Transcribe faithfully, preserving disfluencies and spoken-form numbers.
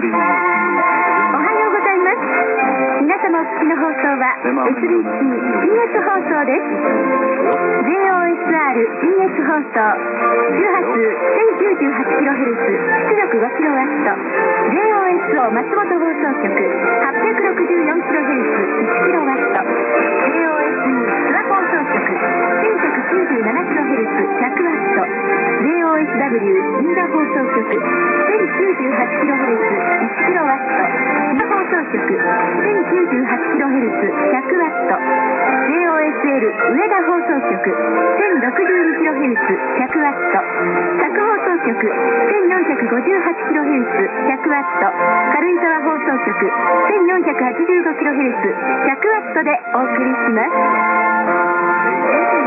ようございます。皆様お聞きの放送は エスビーシー シーエス 放送です。 ジェイオーエスアール シーエス 放送、周波数 せんきゅうじゅうはちキロヘルツ、出力 ごキロワット、 ジェイオーエスオー 松本放送局 はっぴゃくろくじゅうよんキロヘルツ、いちキロワット、 ジェイオーエスイー 諏訪放送局 せんひゃくきゅうじゅうななキロヘルツ、ひゃくワット、 ジェイオーエスダブリュー 飯田放送局 せんきゅうじゅうはちキロヘルツ、いちキロワット、日本放送局 せんきゅうじゅうはちキロヘルツ、ひゃくワット、 ジェイオーエスエル 上田放送局 せんろくじゅうにキロヘルツ、ひゃくワット、佐久放送局 せんよんひゃくごじゅうはちキロヘルツ、ひゃくワット、軽井沢放送局 せんよんひゃくはちじゅうごキロヘルツ、ひゃくワットでお送りします。